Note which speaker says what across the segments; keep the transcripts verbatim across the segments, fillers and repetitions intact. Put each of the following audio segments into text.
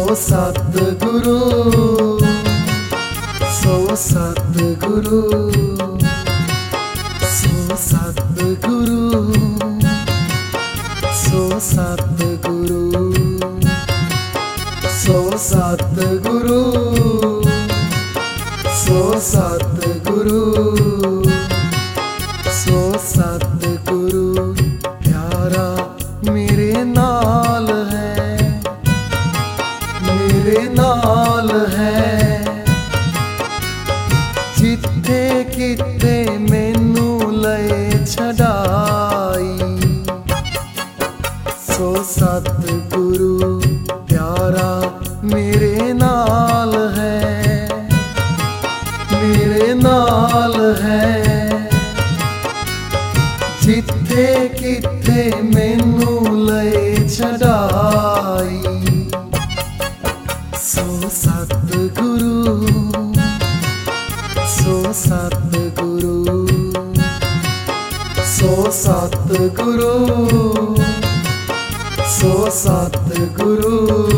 Speaker 1: सतगुरु सो सतगुरु सो सतगुरु सो सतगुरु सो सतगुरु सो सतगुरु सो सतगुरु प्यारा मेरे नाल है, मेरे नाल है। जिथे किथे मैनू लए छड़ाई, सो सतगुरु प्यारा मेरे नाल है, मेरे नाल है। जिथे किथे मैनू लए छड़ाई, सो सतगुरु सो सतगुरु सो सतगुरु सो सतगुरु।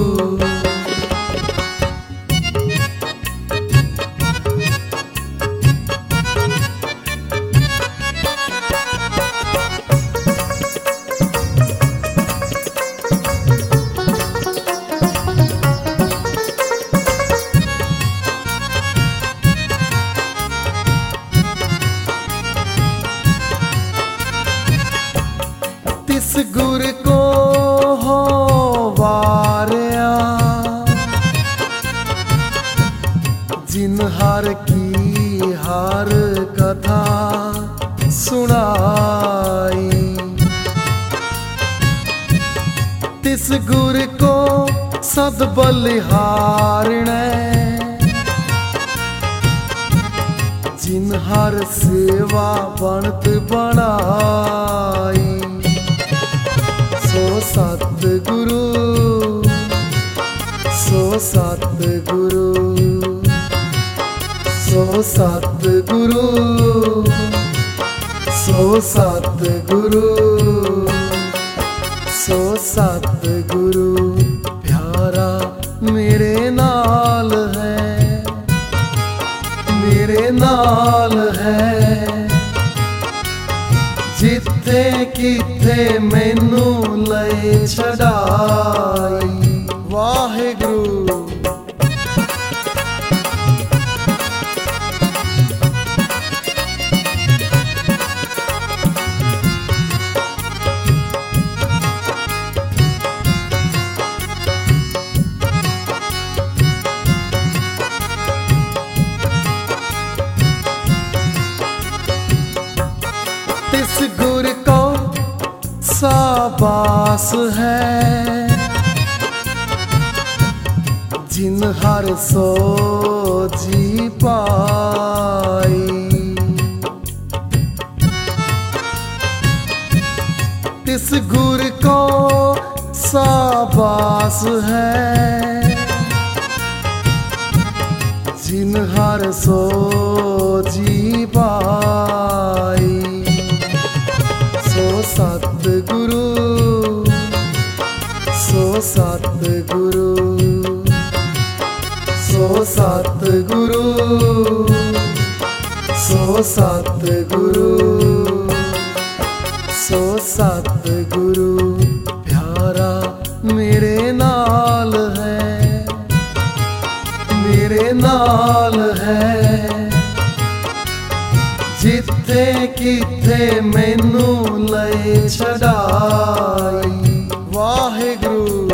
Speaker 1: तिस गुर को हो वारिया, जिन हर की हर कथा सुनाई। तिस गुर को सद बलिहारणे, जिन हर सेवा बनत बनाई। सो सतगुरु सो सतगुरु सो सतगुरु सो सतगुरु सो सतगुरु प्यारा मेरे नाल है, मेरे नाल है। जिथे किथे मैनू लए छड़ाई, वाहेगुरु। तिस गुर को साबास है, जिन हर सोजी पाई। तिस गुर को साबास है, जिन हर सोजी पाई। सो सतगुरु सो सतगुरु सो सतगुरु सो सतगुरु सो सतगुरु प्यारा मेरे नाल है, मेरे नाल है। जिथे किथे मैनू लए छड़ाई, वाहेगुरु।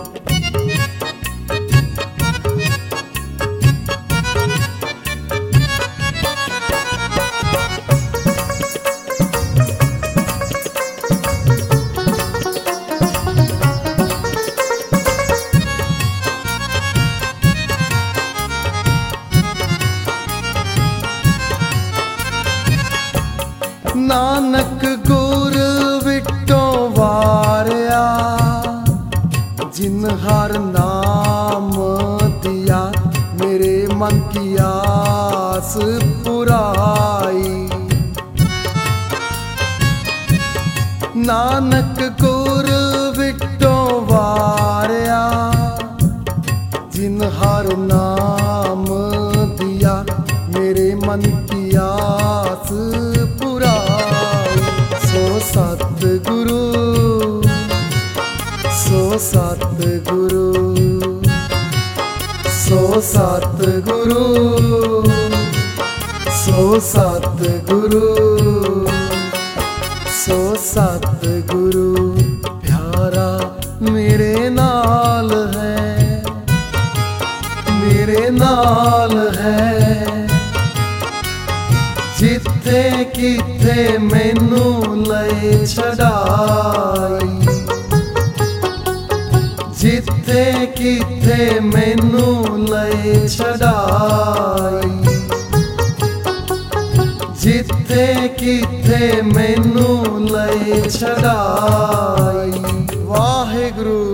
Speaker 1: नानक गुर विटो वारिया, जिन हर नाम दिया मेरे मन की आस पुराई। नानक गुर विटो वारिया, जिन हर नाम दिया मेरे मन की आस पुराई। सो सतगुरु सो सतगुरु सो सतगुरु सो सतगुरु सो सतगुरु प्यारा मेरे नाल है, मेरे नाल है। जिथे किथे मैनू ले छड़ाई, जिथे किथे मैनू ले छड़ाई, जिथे किथे मैनू ले छड़ाई। वाहिगुरु